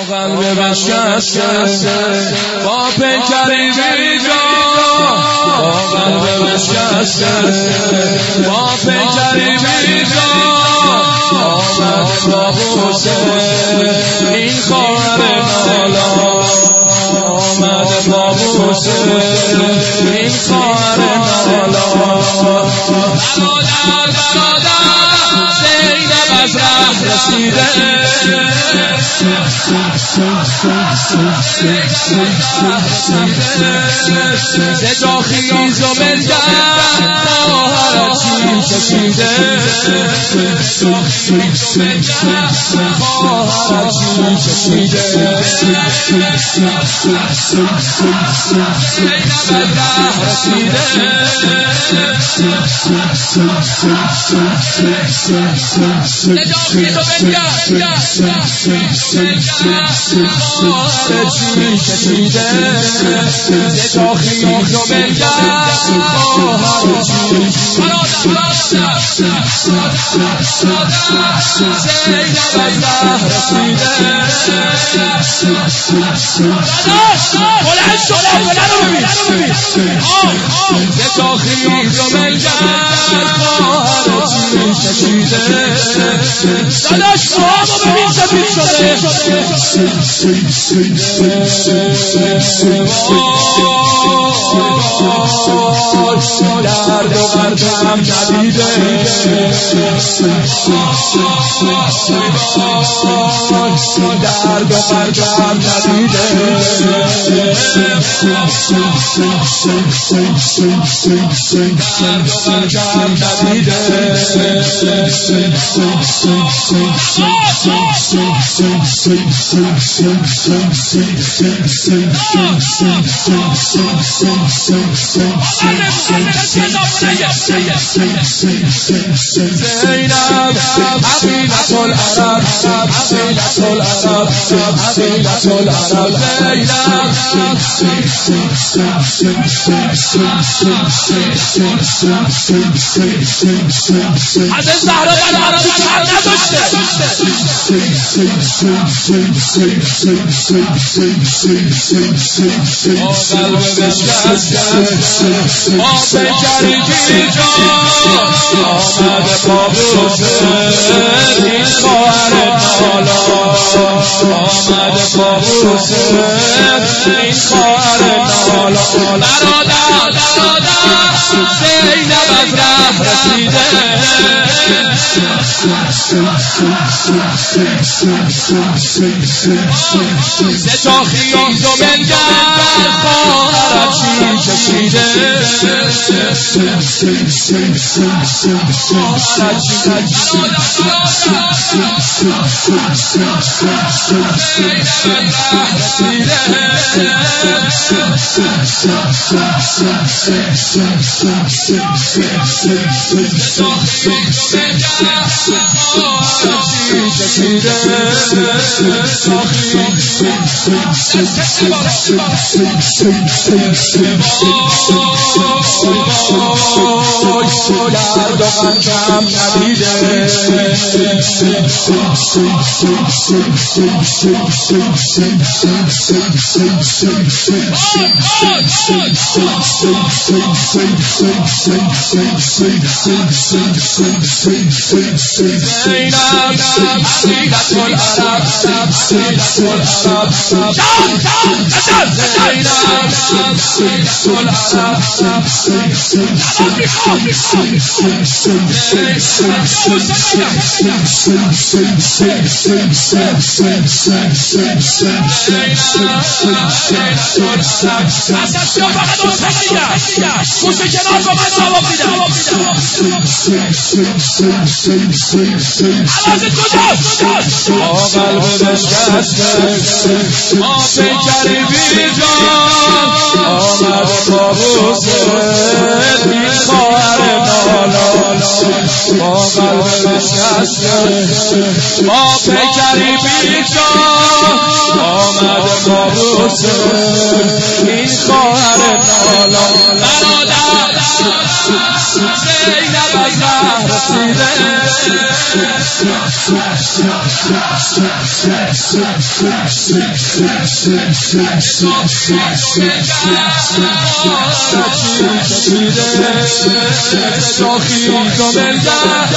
قلب بشکسته با پیکری بیجا، با قلب بشکسته با پیکری بیجا، آمد با حسین این خواهر نالا، آمد با حسین این خواهر نالا. برادر زینب از ره رسیده، ز جا خیز و ملگرد خواهرچی کشیده، خواهرچی کشیده. زینب از ره رسیده، ز جا خیز و ملگرد خواهرچی کشیده، ز جا خیز و ملگرد خواهرچی زینب از ره رسیده. بلند شد بلند رو ببین، ز جا خیز و ملگرد خواهرچی کشیده. داداش موامو ببین سفید شده، درد و قردم ندیده، درد و قردم ندیده. زینب عقیلة العرب، عقیلة العرب، عقیلة العرب. حضرت زهرا در عربی کار نداشته، با قلب بشکسته با پیکری بیجا، آمد با حسین این خواهر نالا، آمد با حسین این خواهر نالا. برادر زینب از ره رسیده، ز جا خیز و ملگرد خواهرچی کشیده، درد و غمم ندیده، قلب بشکسته ما پیکری بیجا، آمد با حسین این خواهر نالا، با قلب بشکسته ما پیکری بیجا، آمد با حسین این خواهر نالا. برادر زینب از ره رسیده شاخی و ملگه